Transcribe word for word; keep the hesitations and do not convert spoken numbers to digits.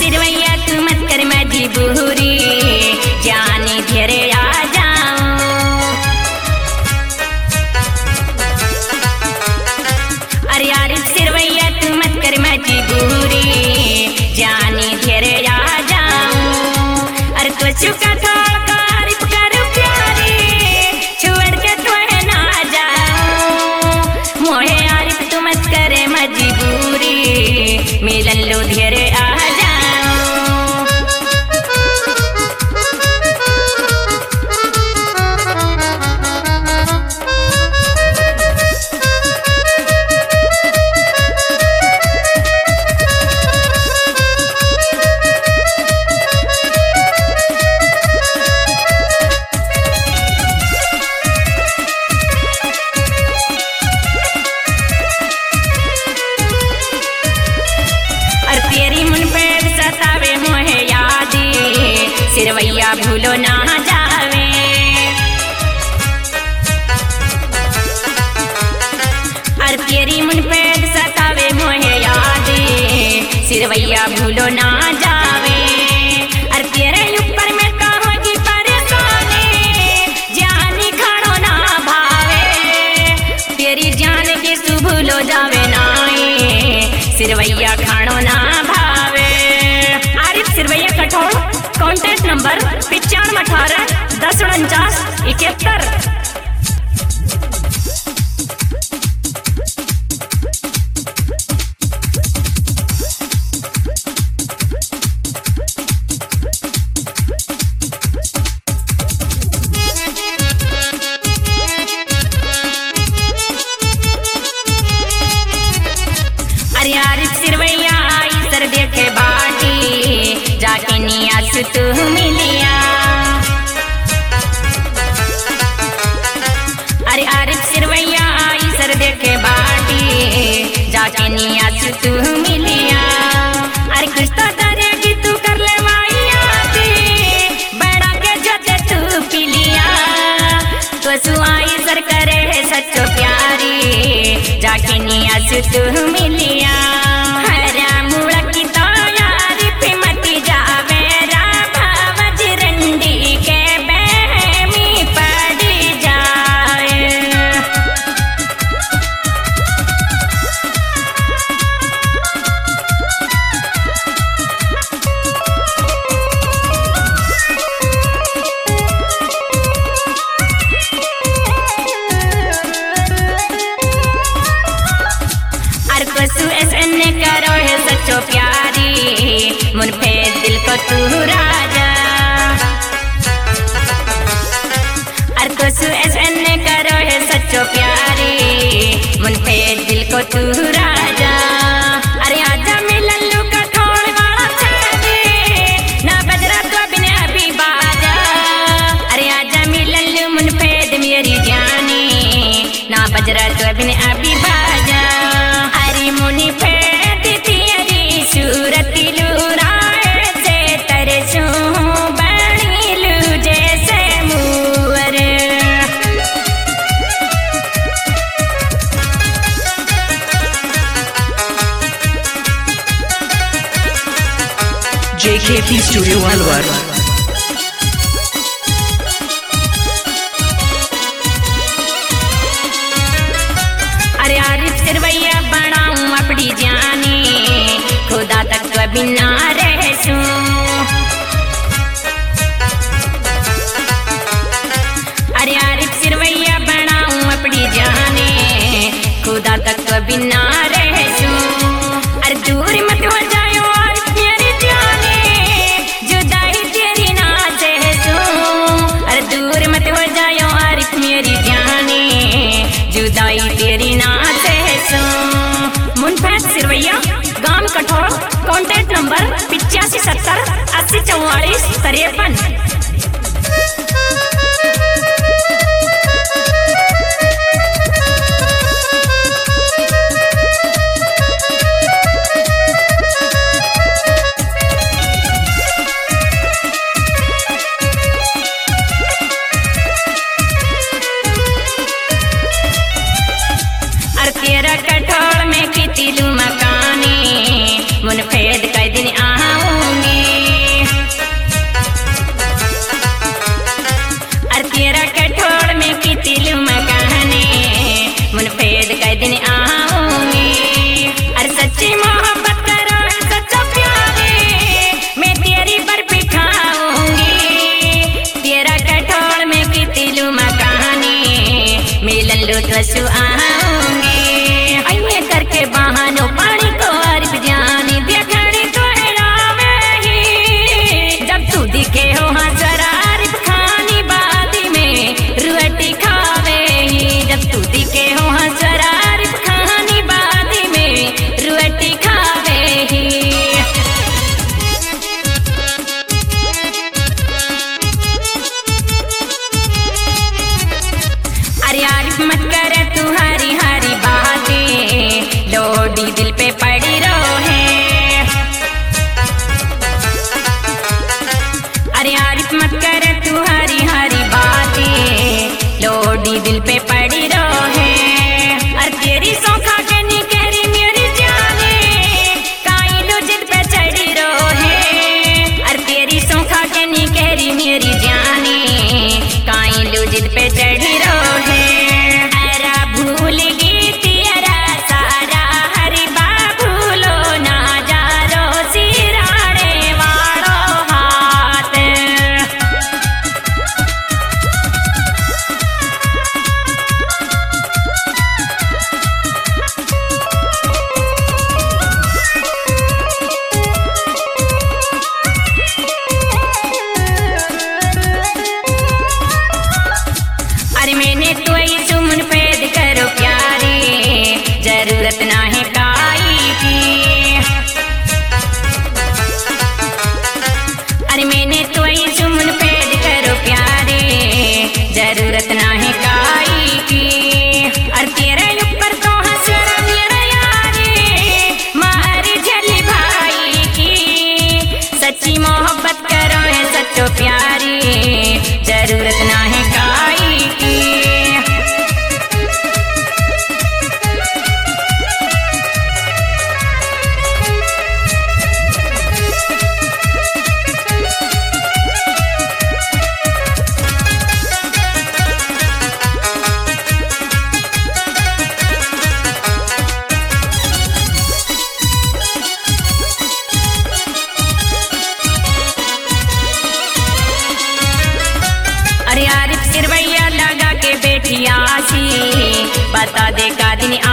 सिरवैया तू मत कर मजबूरी, जाने घेरे आ जाऊं। अरे यार सिरवैया तू मत कर मजबूरी, जाने घेरे आ जाऊं। अरे तो चुका था तारीफ कर प्यारी, छोड़ के तो है ना जाऊं। मोहे यार तू मत करे मजबूरी, मिलन लो घेरे आ जाऊं। सिरवैया भूलो ना जावे, और तेरी मुन पे सतावे मोहे यादे, सिरवैया भूलो ना जावे। और तेरे ऊपर में तो होगी परेशानी, जानी खड़ो ना भावे, तेरी जान के सु भूलो जावे नाई, सिरवैया खाड़ो ना भावे। अरे सिरवैया कठोर कॉन्टैक्ट नंबर पिचानवे अठारह दस उनचास इकहत्तर। अरे यार सिरवैया आई सर देखे बाटी, जाके नियास तू मिलिया। अरे अरे सिरवैया आई सर देखे बाटी, जाके नियास तू मिलिया। अरे कुछ तो करेगी तू कर ले वाइयाती, बड़ा के जोते तू पिलिया। तो सुआई सर करे है सच्चो प्यारी, जाके नियास तू मिलिया। हरा मुड़ा की तो यारी पे मती जावे, राधा वजरंडी के बहमी पड़ी जाए। अर कसु ऐसे करो है सच्चो प्यारी, मुन पे दिल को तू राजा। अर कसु ऐसे करो है सच्चो प्यारी, मुन पे दिल को तू राजा। अरे आजा मिलन लू कठोर वाला छाती, ना बजरा तो बिन अभी बाजा। अरे आजा मिलन लू मुन पे मेरी जानी, ना बजरा तो बिन अभी बाजा। अरे मुनि पे तेरी सूरती लुराए से तरसू बनी लू जैसे मुअर। J K P Studio Alwar। अरे आरिफ सिरवैया बनाऊं अपनी जानी, खुदा तक कभी ना रहसूं। अरे आरिफ सिरवैया बनाऊं अपनी जानी, खुदा तक कभी ना रहसूं। अरे दूर मत हो जाओ आरिफ मेरी जानी, जुदाई तेरी ना सहसूं। अरे दूर मत हो जाओ आरिफ मेरी जानी, जुदाई तेरी ना सहसूं। मुनफैद सिरवैया गांव कठोर कॉन्टैक्ट नंबर पिचासी सत्तर अस्सी चौवालीस तिरपन। तेरा कठोर में कितिलू मकानी, मुनफेद कई दिन आऊं दसु आऊंगी। आइए करके बहानो पानी को अर्फ जाने दिया खड़ी तो हिलावे ही। जब तू दिखे हो हाँ जरा अर्फ खानी बादी में रोटी खावे ही। जब तू दिखे हो हाँ जरा अर्फ खानी बादी में रोटी खावे ही। अरे आरिफ मत कर तू हरी हरी बातें, लोडी दिल पे पड़ी रोहे। अरे आरिफ मत कर तू हरी हरी बातें, लोडी दिल पे पड़ी रोहे। अरे तेरी सौखा के नी कहरी मेरी जाने, काई लो जिद पे चढ़ी रोहे। अरे तेरी सौखा के नी कहरी मेरी जाने, काई लो जिद पे चढ़ी रोहे। अरा भूल गई तेरा सारा हरि बाबूलो ना जारो सिराने वालो हाथ। अरे मैंने तो ही सुमन पैद करो प्यारे, जरूरत ना है काई की। अरे मैंने तो ही सुमन पैद करो प्यारे, जरूरत ना है काई की। अरे तेरे ऊपर तो हंसरा मेरा यारे, मारी झली भाई की। सच्ची मोहब्बत करो है सच्चो प्यारी, जरूरत ना है काई की। अरे आरिफ सिरवैया लगा के बैठी आसी, बता दे का दिन